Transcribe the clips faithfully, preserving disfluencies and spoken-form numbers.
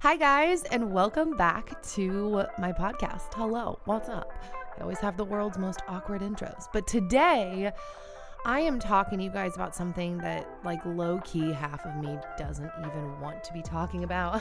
Hi guys, and welcome back to my podcast. Hello, what's up? I always have the world's most awkward intros, but today I am talking to you guys about something that like low-key half of me doesn't even want to be talking about.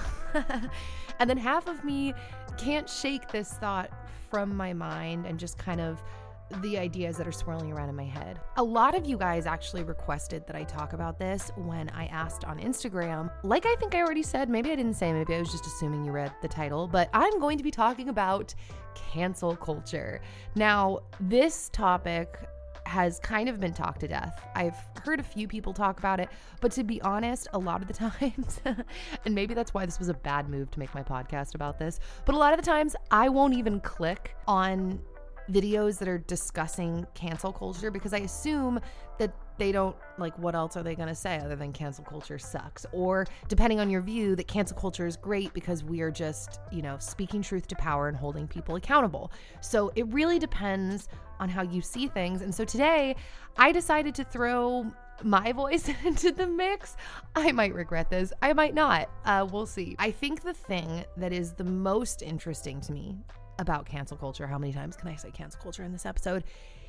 And then half of me can't shake this thought from my mind and just kind of the ideas that are swirling around in my head. A lot of you guys actually requested that I talk about this when I asked on Instagram. Like I think I already said, maybe I didn't say, maybe I was just assuming you read the title, but I'm going to be talking about cancel culture. Now, this topic has kind of been talked to death. I've heard a few people talk about it, but to be honest, a lot of the times, and maybe that's why this was a bad move to make my podcast about this, but a lot of the times I won't even click on videos that are discussing cancel culture because I assume that they don't, like, what else are they going to say other than cancel culture sucks? Or depending on your view, that cancel culture is great because we are just, you know, speaking truth to power and holding people accountable. So it really depends on how you see things. And so today I decided to throw my voice into the mix. I might regret this. I might not. Uh, we'll see. I think the thing that is the most interesting to me about cancel culture, how many times can I say cancel culture in this episode,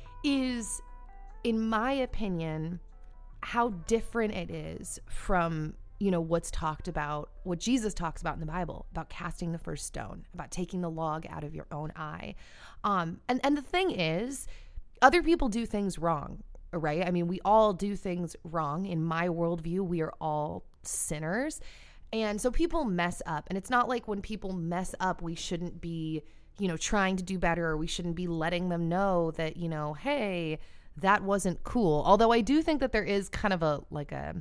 is, in my opinion, how different it is from, you know, what's talked about, what Jesus talks about in the Bible, about casting the first stone, about taking the log out of your own eye. Um, and, and the thing is, other people do things wrong, right? I mean, we all do things wrong. In my worldview, we are all sinners. And so people mess up. And it's not like when people mess up, we shouldn't be, you know, trying to do better, or we shouldn't be letting them know that, you know, hey, that wasn't cool. Although I do think that there is kind of a, like a,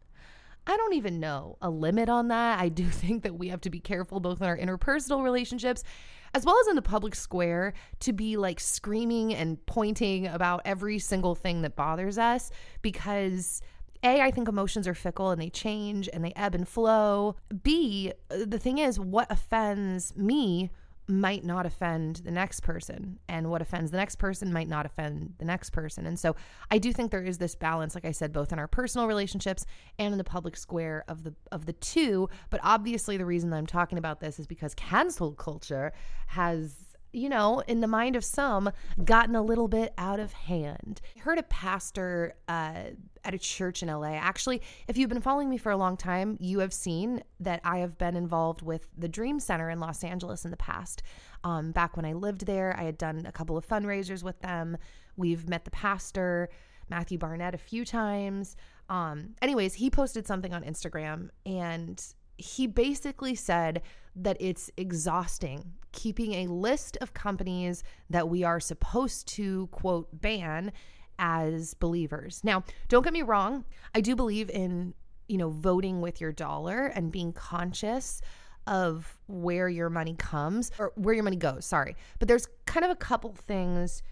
I don't even know, a limit on that. I do think that we have to be careful both in our interpersonal relationships as well as in the public square to be like screaming and pointing about every single thing that bothers us, because A, I think emotions are fickle and they change and they ebb and flow. B, the thing is, what offends me might not offend the next person, and what offends the next person might not offend the next person. And so I do think there is this balance, like I said, both in our personal relationships and in the public square of the of the two. But obviously the reason that I'm talking about this is because cancel culture has, you know, in the mind of some, gotten a little bit out of hand. I heard a pastor uh, at a church in L A. Actually, if you've been following me for a long time, you have seen that I have been involved with the Dream Center in Los Angeles in the past. Um, back when I lived there, I had done a couple of fundraisers with them. We've met the pastor, Matthew Barnett, a few times. Um, anyways, he posted something on Instagram, and he basically said that it's exhausting keeping a list of companies that we are supposed to, quote, ban as believers. Now, don't get me wrong. I do believe in, you know, voting with your dollar and being conscious of where your money comes, or where your money goes, sorry. But there's kind of a couple things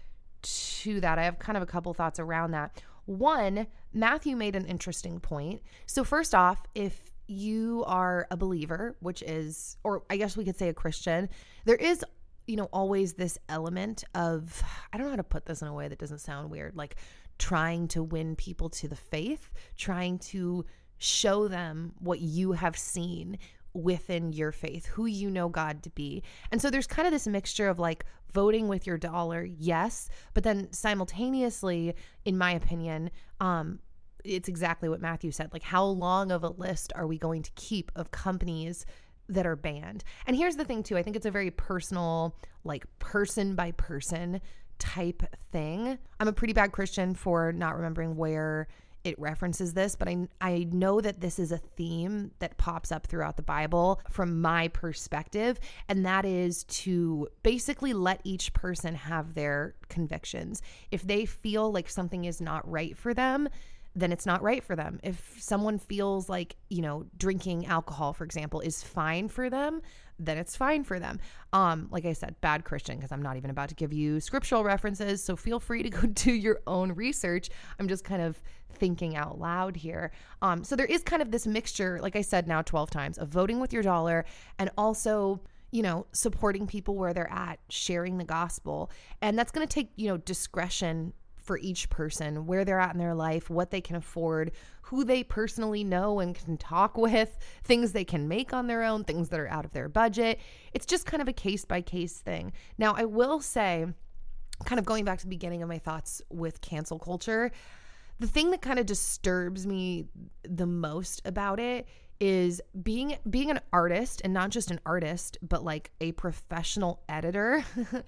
to that. I have kind of a couple thoughts around that. One, Matthew made an interesting point. So first off, if you are a believer, which is, or I guess we could say a Christian, there is, you know, always this element of, I don't know how to put this in a way that doesn't sound weird, like trying to win people to the faith, trying to show them what you have seen within your faith, who you know God to be. And so there's kind of this mixture of like voting with your dollar, yes, but then simultaneously, in my opinion, um, it's exactly what Matthew said. Like, how long of a list are we going to keep of companies that are banned? And here's the thing too. I think it's a very personal, like person by person type thing. I'm a pretty bad Christian for not remembering where it references this, but I I know that this is a theme that pops up throughout the Bible from my perspective, and that is to basically let each person have their convictions. If they feel like something is not right for them, then it's not right for them. If someone feels like, you know, drinking alcohol, for example, is fine for them, then it's fine for them. Um, like I said, bad Christian, because I'm not even about to give you scriptural references, so feel free to go do your own research. I'm just kind of thinking out loud here. Um, so there is kind of this mixture, like I said now twelve times, of voting with your dollar and also, you know, supporting people where they're at, sharing the gospel. And that's going to take, you know, discretion for each person, where they're at in their life, what they can afford, who they personally know and can talk with, things they can make on their own, things that are out of their budget. It's just kind of a case by case thing. Now, I will say, kind of going back to the beginning of my thoughts with cancel culture, the thing that kind of disturbs me the most about it is being being an artist, and not just an artist, but like a professional editor.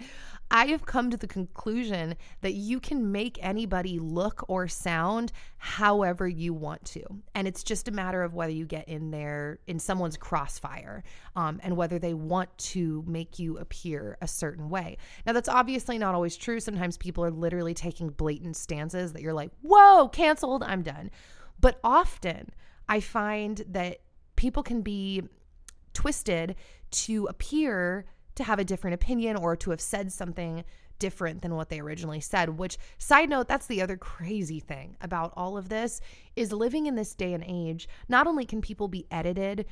I have come to the conclusion that you can make anybody look or sound however you want to. And it's just a matter of whether you get in there in someone's crossfire, um, and whether they want to make you appear a certain way. Now, that's obviously not always true. Sometimes people are literally taking blatant stances that you're like, whoa, canceled, I'm done. But often I find that people can be twisted to appear to have a different opinion or to have said something different than what they originally said, which, side note, that's the other crazy thing about all of this is living in this day and age. Not only can people be edited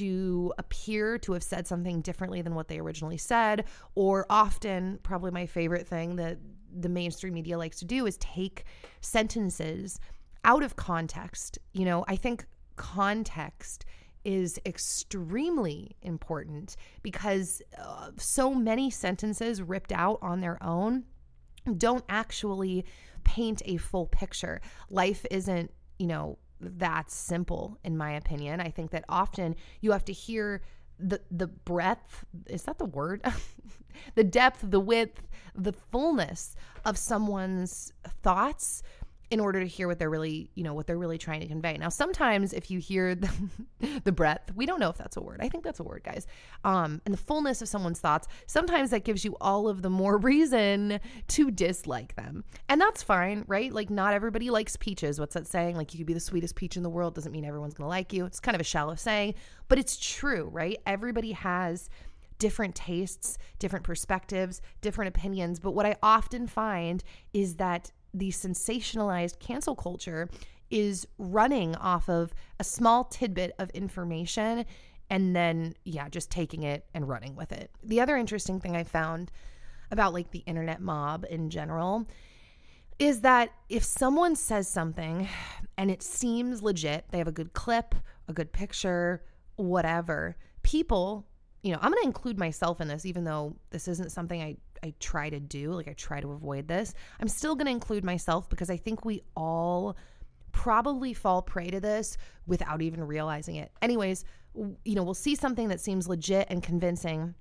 to appear to have said something differently than what they originally said, or often, probably my favorite thing that the mainstream media likes to do is take sentences out of context. You know, I think context is extremely important because uh, so many sentences ripped out on their own don't actually paint a full picture. Life isn't, you know, that simple, in my opinion. I think that often you have to hear the the breadth, is that the word? The depth, the width, the fullness of someone's thoughts in order to hear what they're really, you know, what they're really trying to convey. Now, sometimes if you hear the, the breadth, we don't know if that's a word. I think that's a word, guys. Um, and the fullness of someone's thoughts, sometimes that gives you all of the more reason to dislike them. And that's fine, right? Like, not everybody likes peaches. What's that saying? Like, you could be the sweetest peach in the world. Doesn't mean everyone's going to like you. It's kind of a shallow saying, but it's true, right? Everybody has different tastes, different perspectives, different opinions. But what I often find is that the sensationalized cancel culture is running off of a small tidbit of information and then, yeah, just taking it and running with it. The other interesting thing I found about like the internet mob in general is that if someone says something and it seems legit, they have a good clip, a good picture, whatever, people, you know, I'm going to include myself in this, even though this isn't something I I try to do, like I try to avoid this. I'm still going to include myself because I think we all probably fall prey to this without even realizing it. Anyways, you know, we'll see something that seems legit and convincing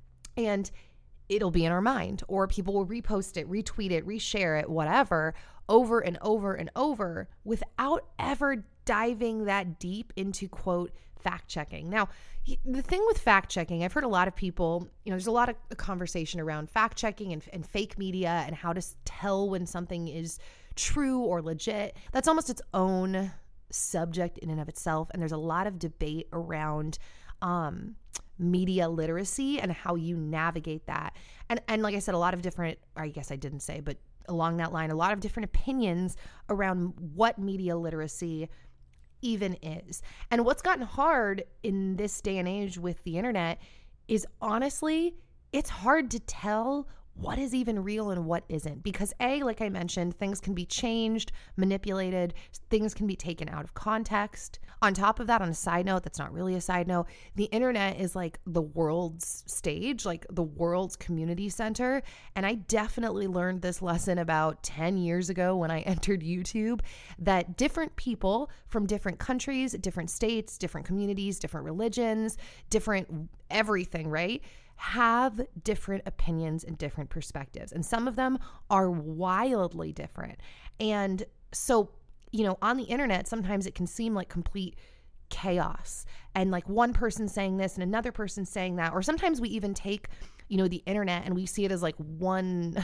and it'll be in our mind, or people will repost it, retweet it, reshare it, whatever, over and over and over without ever diving that deep into, quote, fact checking. Now, the thing with fact checking, I've heard a lot of people, you know, there's a lot of conversation around fact checking and, and fake media and how to tell when something is true or legit. That's almost its own subject in and of itself. And there's a lot of debate around um, media literacy and how you navigate that. And, and like I said, a lot of different, I guess I didn't say, but along that line, a lot of different opinions around what media literacy even is. And what's gotten hard in this day and age with the internet is, honestly, it's hard to tell what is even real and what isn't. Because A, like I mentioned, things can be changed, manipulated, things can be taken out of context. On top of that, on a side note, that's not really a side note, the internet is like the world's stage, like the world's community center. And I definitely learned this lesson about ten years ago when I entered YouTube, that different people from different countries, different states, different communities, different religions, different everything, right? have different opinions and different perspectives. And some of them are wildly different. And so, you know, on the internet, sometimes it can seem like complete chaos and like one person saying this and another person saying that. Or sometimes we even take, you know, the internet and we see it as like one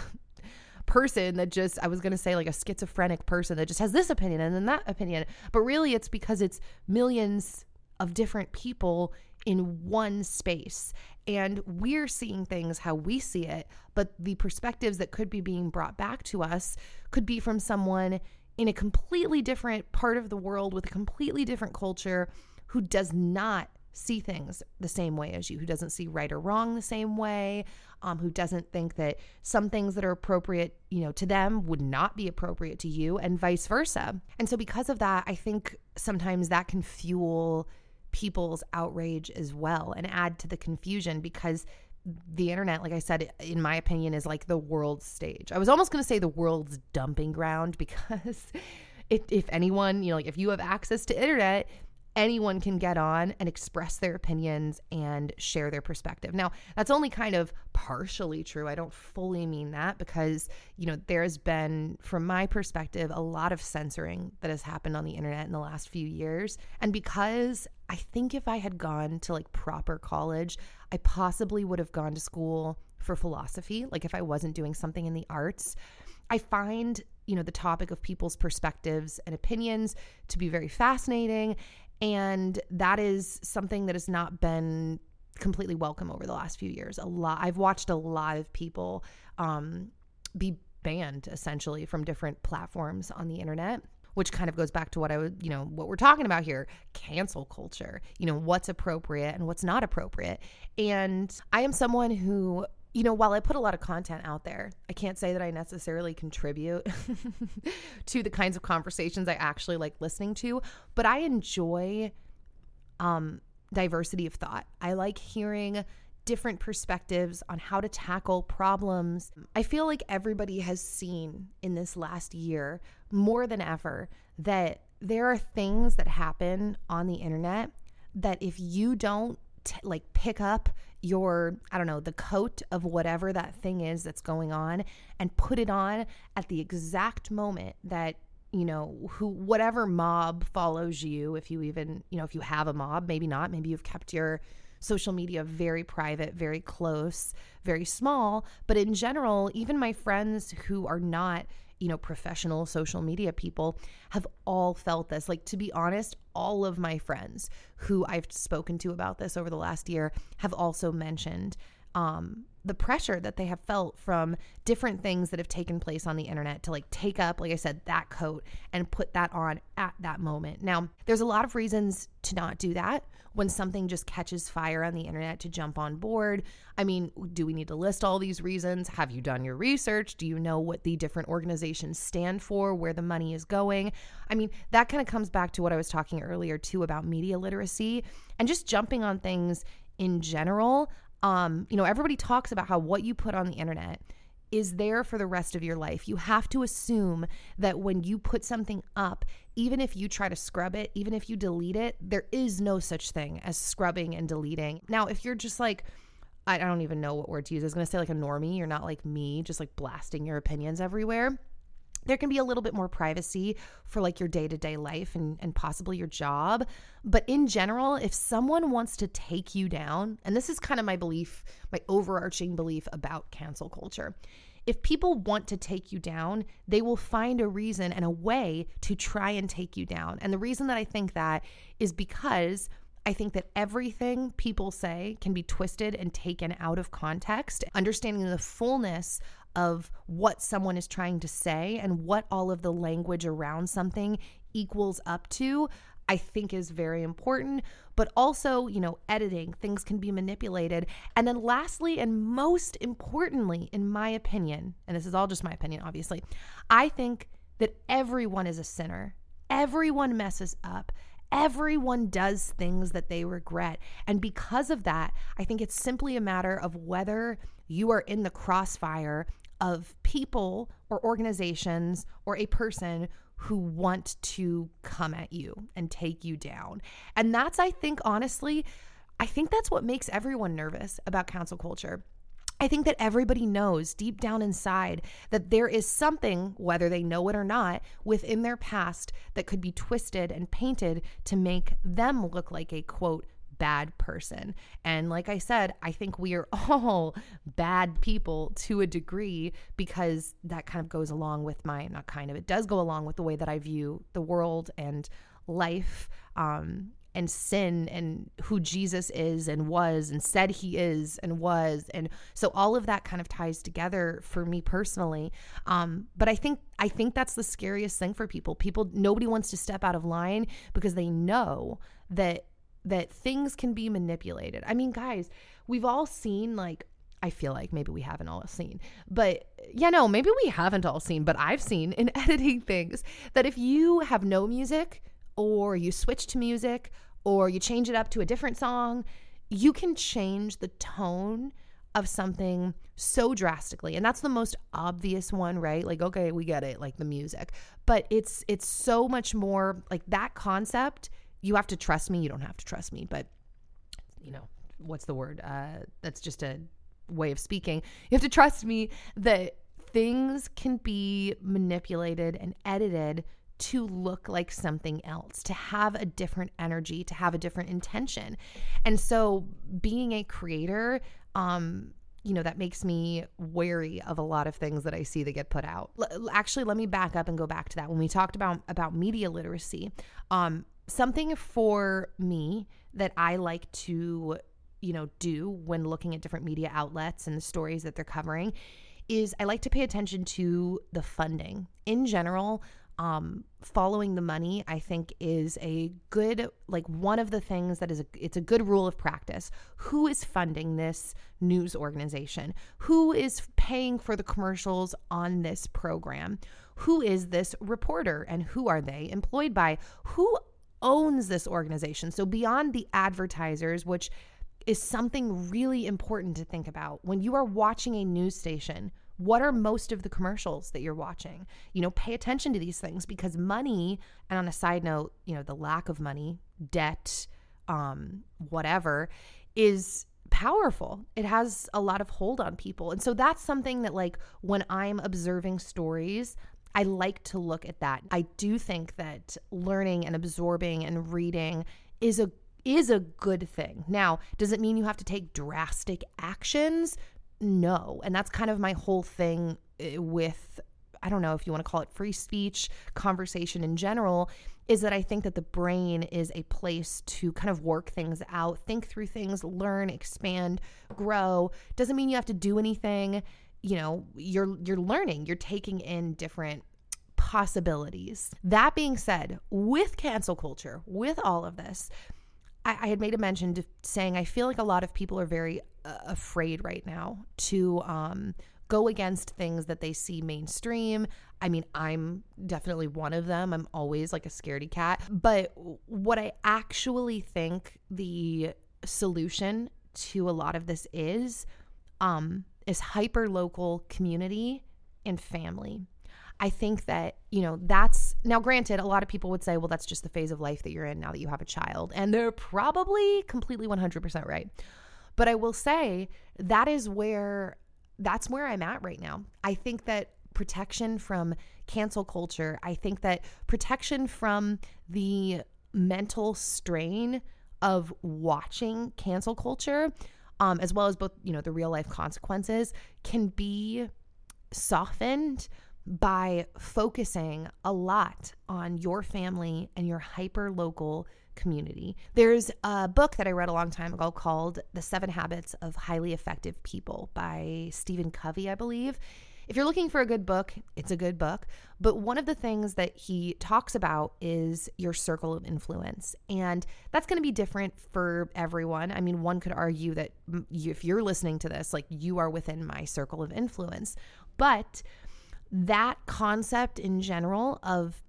person that just, I was going to say like a schizophrenic person that just has this opinion and then that opinion. But really it's because it's millions of different people in one space. And we're seeing things how we see it, but the perspectives that could be being brought back to us could be from someone in a completely different part of the world with a completely different culture who does not see things the same way as you, who doesn't see right or wrong the same way, um, who doesn't think that some things that are appropriate, you know, to them would not be appropriate to you, and vice versa. And so because of that, I think sometimes that can fuel people's outrage as well and add to the confusion, because the internet, like I said, in my opinion, is like the world's stage. I was almost going to say the world's dumping ground, because it, if anyone, you know, like if you have access to internet, anyone can get on and express their opinions and share their perspective. Now, that's only kind of partially true. I don't fully mean that, because, you know, there's been, from my perspective, a lot of censoring that has happened on the internet in the last few years. And because I think if I had gone to like proper college, I possibly would have gone to school for philosophy, like if I wasn't doing something in the arts. I find, you know, the topic of people's perspectives and opinions to be very fascinating. And that is something that has not been completely welcome over the last few years. A lot, I've watched a lot of people um, be banned essentially from different platforms on the internet, which kind of goes back to what I would, you know, what we're talking about here, cancel culture, you know, what's appropriate and what's not appropriate. And I am someone who, you know, while I put a lot of content out there, I can't say that I necessarily contribute to the kinds of conversations I actually like listening to, but I enjoy um, diversity of thought. I like hearing different perspectives on how to tackle problems. I feel like everybody has seen in this last year more than ever that there are things that happen on the internet that if you don't T- like pick up your, I don't know, the coat of whatever that thing is that's going on and put it on at the exact moment that, you know, who, whatever mob follows you, if you even, you know, if you have a mob, maybe not, maybe you've kept your social media very private, very close, very small. But in general, even my friends who are not, you know, professional social media people have all felt this. Like, to be honest, all of my friends who I've spoken to about this over the last year have also mentioned um, the pressure that they have felt from different things that have taken place on the internet to like take up, like I said, that coat and put that on at that moment. Now, there's a lot of reasons to not do that when something just catches fire on the internet, to jump on board. I mean, do we need to list all these reasons? Have you done your research? Do you know what the different organizations stand for, where the money is going? I mean, that kind of comes back to what I was talking earlier too about media literacy and just jumping on things in general. Um, you know, everybody talks about how what you put on the internet is there for the rest of your life. You have to assume that when you put something up, even if you try to scrub it, even if you delete it, there is no such thing as scrubbing and deleting. Now, if you're just like, I don't even know what word to use. I was going to say like a normie. You're not like me, just like blasting your opinions everywhere. There can be a little bit more privacy for like your day-to-day life and, and possibly your job. But in general, if someone wants to take you down, and this is kind of my belief, my overarching belief about cancel culture, if people want to take you down, they will find a reason and a way to try and take you down. And the reason that I think that is because I think that everything people say can be twisted and taken out of context. Understanding the fullness of what someone is trying to say and what all of the language around something equals up to, I think is very important. But also, you know, editing, things can be manipulated. And then lastly, and most importantly, in my opinion, and this is all just my opinion, obviously, I think that everyone is a sinner. Everyone messes up. Everyone does things that they regret. And because of that, I think it's simply a matter of whether you are in the crossfire of people or organizations or a person who want to come at you and take you down. And that's, I think, honestly, I think that's what makes everyone nervous about cancel culture. I think that everybody knows deep down inside that there is something, whether they know it or not, within their past that could be twisted and painted to make them look like a, quote, bad person. And like I said, I think we are all bad people to a degree, because that kind of goes along with my, not kind of, it does go along with the way that I view the world and life, um, and sin and who Jesus is and was and said he is and was. And so all of that kind of ties together for me personally. Um, but I think, I think that's the scariest thing for people. People, nobody wants to step out of line because they know that that things can be manipulated. I mean, guys, we've all seen, like, I feel like maybe we haven't all seen, but yeah, no, maybe we haven't all seen, but I've seen in editing things that if you have no music or you switch to music or you change it up to a different song, you can change the tone of something so drastically. And that's the most obvious one, right? Like, okay, we get it, like the music, but it's, it's so much more like that concept. You have to trust me. You don't have to trust me, but you know, what's the word? Uh, that's just a way of speaking. You have to trust me that things can be manipulated and edited to look like something else, to have a different energy, to have a different intention. And so being a creator, um, you know, that makes me wary of a lot of things that I see that get put out. L- actually, let me back up and go back to that. When we talked about, about media literacy, um, something for me that I like to you know, do when looking at different media outlets and the stories that they're covering is I like to pay attention to the funding. In general, um, following the money, I think is a good, like one of the things that is, a, it's a good rule of practice. Who is funding this news organization? Who is paying for the commercials on this program? Who is this reporter and who are they employed by? Who owns this organization? So beyond the advertisers, which is something really important to think about. When you are watching a news station, what are most of the commercials that you're watching? You know, pay attention to these things because money, and on a side note, you know, the lack of money, debt, um, whatever, is powerful. It has a lot of hold on people. And so that's something that, like, when I'm observing stories, I like to look at that. I do think that learning and absorbing and reading is a is a good thing. Now, does it mean you have to take drastic actions? No. And that's kind of my whole thing with, I don't know if you want to call it free speech, conversation in general, is that I think that the brain is a place to kind of work things out, think through things, learn, expand, grow. Doesn't mean you have to do anything. You know, you're you're learning, you're taking in different possibilities. That being said, with cancel culture, with all of this, I, I had made a mention to saying I feel like a lot of people are very uh, afraid right now to um, go against things that they see mainstream. I mean, I'm definitely one of them. I'm always like a scaredy cat. But what I actually think the solution to a lot of this is, um, is hyper-local community and family. I think that, you know, that's, now granted, a lot of people would say, well, that's just the phase of life that you're in now that you have a child. And they're probably completely one hundred percent right. But I will say that is where, that's where I'm at right now. I think that protection from cancel culture, I think that protection from the mental strain of watching cancel culture, um, as well as both, you know, the real life consequences, can be softened by focusing a lot on your family and your hyper local community. There's a book that I read a long time ago called The Seven Habits of Highly Effective People by Stephen Covey, I believe. If you're looking for a good book, it's a good book. But one of the things that he talks about is your circle of influence. And that's going to be different for everyone. I mean, one could argue that if you're listening to this, like, you are within my circle of influence. But that concept in general of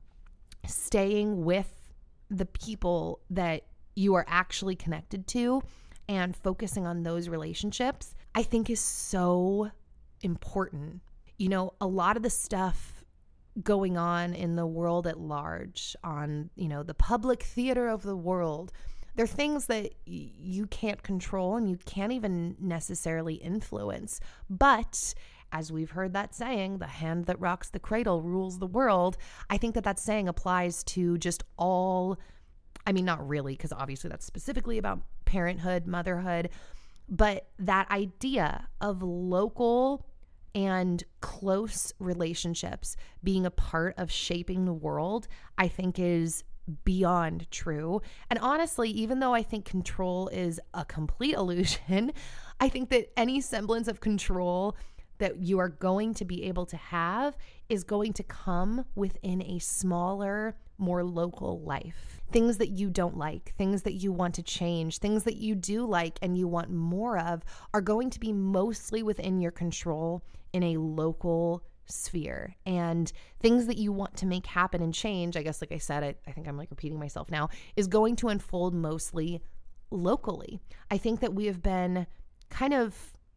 staying with the people that you are actually connected to and focusing on those relationships, I think is so important. You know, a lot of the stuff going on in the world at large, on, you know, the public theater of the world, they're things that y- you can't control and you can't even necessarily influence. But as we've heard that saying, the hand that rocks the cradle rules the world. I think that that saying applies to just all, I mean, not really, because obviously that's specifically about parenthood, motherhood, but that idea of local and close relationships being a part of shaping the world, I think is beyond true. And honestly, even though I think control is a complete illusion, I think that any semblance of control that you are going to be able to have is going to come within a smaller, more local life. Things that you don't like, things that you want to change, things that you do like and you want more of are going to be mostly within your control in a local sphere. And things that you want to make happen and change, I guess, like I said, I, I think I'm like repeating myself now, is going to unfold mostly locally. I think that we have been kind of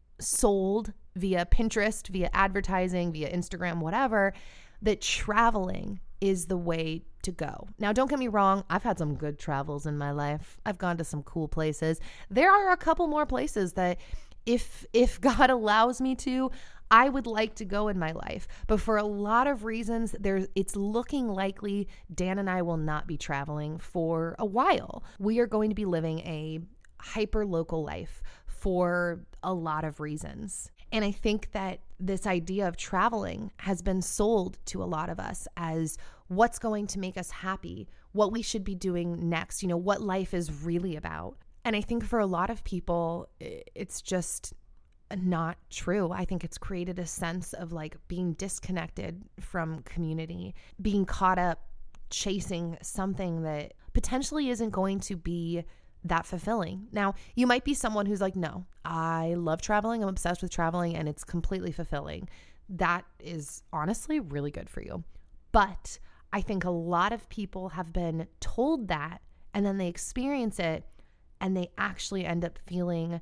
sold via Pinterest, via advertising, via Instagram, whatever, that traveling is the way to go. Now, don't get me wrong. I've had some good travels in my life. I've gone to some cool places. There are a couple more places that if, if God allows me to, I would like to go in my life. But for a lot of reasons, there's, it's looking likely Dan and I will not be traveling for a while. We are going to be living a hyper-local life for a lot of reasons. And I think that this idea of traveling has been sold to a lot of us as what's going to make us happy, what we should be doing next, you know, what life is really about. And I think for a lot of people, it's just not true. I think it's created a sense of like being disconnected from community, being caught up chasing something that potentially isn't going to be that fulfilling. Now, you might be someone who's like, no, I love traveling. I'm obsessed with traveling and it's completely fulfilling. That is honestly really good for you. But I think a lot of people have been told that and then they experience it and they actually end up feeling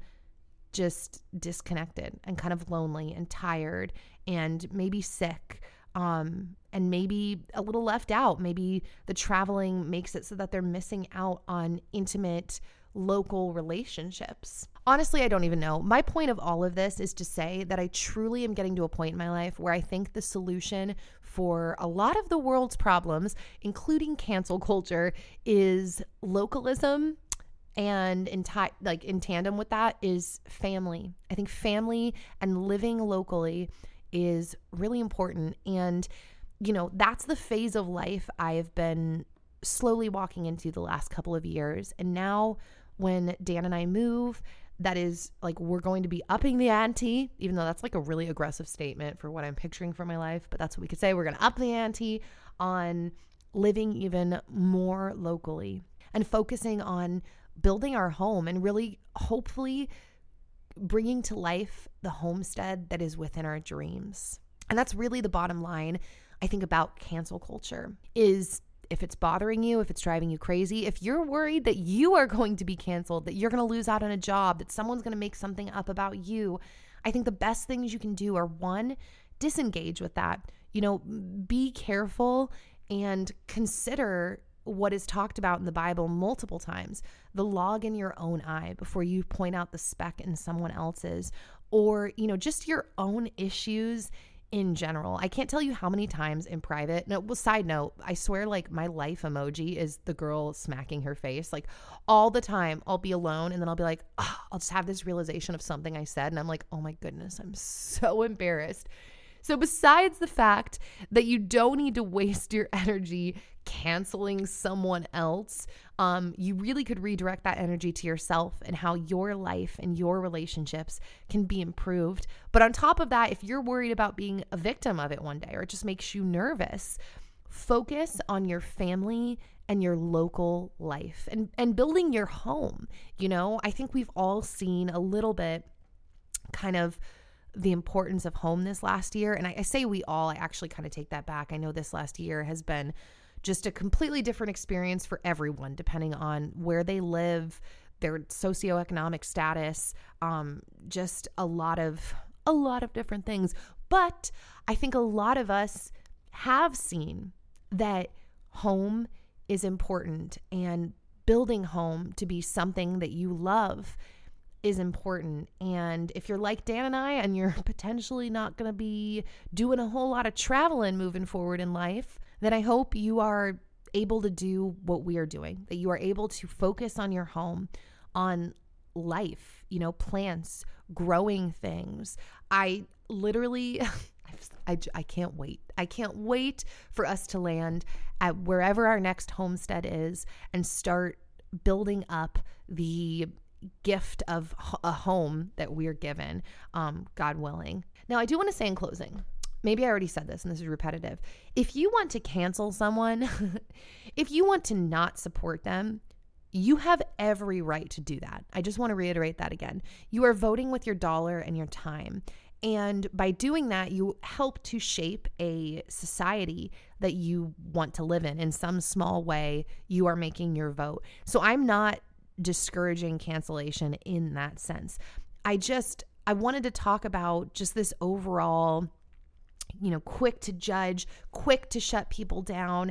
just disconnected and kind of lonely and tired and maybe sick. Um, and maybe a little left out. Maybe the traveling makes it so that they're missing out on intimate local relationships. Honestly, I don't even know. My point of all of this is to say that I truly am getting to a point in my life where I think the solution for a lot of the world's problems, including cancel culture, is localism. And in ti- like in tandem with that is family. I think family and living locally is really important. And, you know, that's the phase of life I have been slowly walking into the last couple of years. And now when Dan and I move, that is like, we're going to be upping the ante, even though that's like a really aggressive statement for what I'm picturing for my life. But that's what we could say. We're going to up the ante on living even more locally and focusing on building our home and really hopefully bringing to life the homestead that is within our dreams. And that's really the bottom line, I think, about cancel culture is if it's bothering you, if it's driving you crazy, if you're worried that you are going to be canceled, that you're going to lose out on a job, that someone's going to make something up about you, I think the best things you can do are, one, disengage with that. You know, be careful and consider what is talked about in the Bible multiple times, the log in your own eye before you point out the speck in someone else's, or, you know, just your own issues in general. I can't tell you how many times in private, no, well, side note, I swear like my life emoji is the girl smacking her face. Like all the time I'll be alone and then I'll be like, oh, I'll just have this realization of something I said. And I'm like, oh my goodness, I'm so embarrassed. So besides the fact that you don't need to waste your energy canceling someone else, um, you really could redirect that energy to yourself and how your life and your relationships can be improved. But on top of that, if you're worried about being a victim of it one day or it just makes you nervous, focus on your family and your local life and, and building your home. You know, I think we've all seen a little bit kind of the importance of home this last year. And I, I say we all, I actually kind of take that back. I know this last year has been just a completely different experience for everyone, depending on where they live, their socioeconomic status, um, just a lot of, a lot of different things. But I think a lot of us have seen that home is important and building home to be something that you love is important. And if you're like Dan and I and you're potentially not going to be doing a whole lot of traveling moving forward in life, then I hope you are able to do what we are doing, that you are able to focus on your home, on life, you know, plants, growing things. I literally, I, I can't wait. I can't wait for us to land at wherever our next homestead is and start building up the gift of a home that we're given, um, God willing. Now, I do want to say in closing, maybe I already said this and this is repetitive. If you want to cancel someone, if you want to not support them, you have every right to do that. I just want to reiterate that again. You are voting with your dollar and your time. And by doing that, you help to shape a society that you want to live in. In some small way, you are making your vote. So I'm not discouraging cancellation in that sense. I just, I wanted to talk about just this overall, you know, quick to judge, quick to shut people down,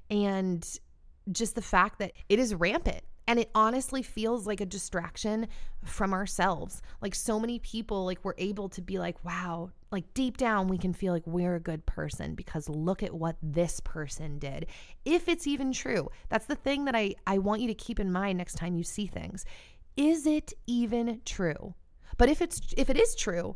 and just the fact that it is rampant. And it honestly feels like a distraction from ourselves. Like so many people, like we're able to be like, wow, like deep down, we can feel like we're a good person because look at what this person did. If it's even true, that's the thing that I, I want you to keep in mind next time you see things. Is it even true? But if it's, if it is true,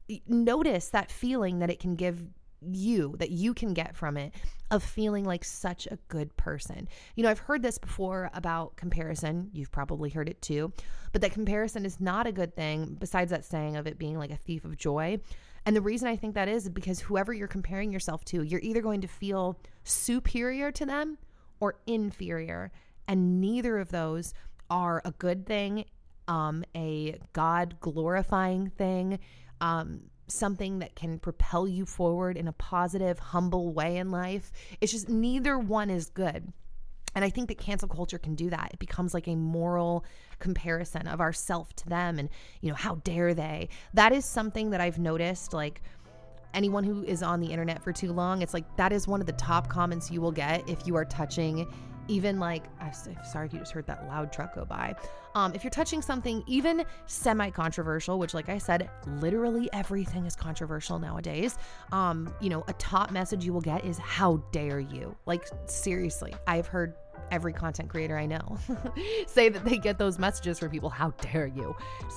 notice that feeling that it can give you, that you can get from it, of feeling like such a good person. You know, I've heard this before about comparison. You've probably heard it too, but that comparison is not a good thing, besides that saying of it being like a thief of joy. And the reason I think that is because whoever you're comparing yourself to, you're either going to feel superior to them or inferior. And neither of those are a good thing, um, a God glorifying thing, um, something that can propel you forward in a positive, humble way in life. It's just neither one is good. And I think that cancel culture can do that. It becomes like a moral comparison of ourself to them and, you know, how dare they? That is something that I've noticed, like anyone who is on the internet for too long, it's like that is one of the top comments you will get if you are touching even like, I'm sorry if you just heard that loud truck go by. Um, if you're touching something even semi-controversial, which like I said, literally everything is controversial nowadays. Um, you know, a top message you will get is how dare you? Like seriously, I've heard every content creator I know say that they get those messages from people, how dare you?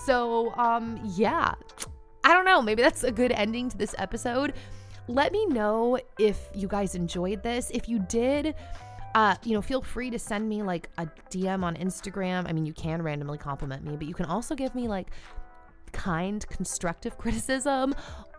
So um, yeah, I don't know, maybe that's a good ending to this episode. Let me know if you guys enjoyed this. If you did, Uh, you know, feel free to send me like a D M on Instagram. I mean, you can randomly compliment me, but you can also give me like kind, constructive criticism,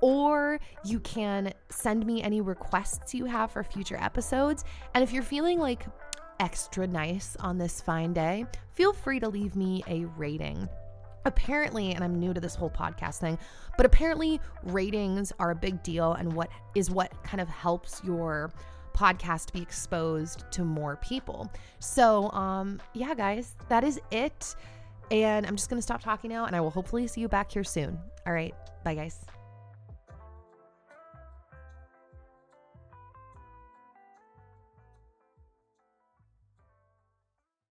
or you can send me any requests you have for future episodes. And if you're feeling like extra nice on this fine day, feel free to leave me a rating. Apparently, and I'm new to this whole podcast thing, but apparently ratings are a big deal and what is what kind of helps your podcast be exposed to more people. So um yeah guys, that is it, and I'm just gonna stop talking now and I will hopefully see you back here soon. All right, bye guys.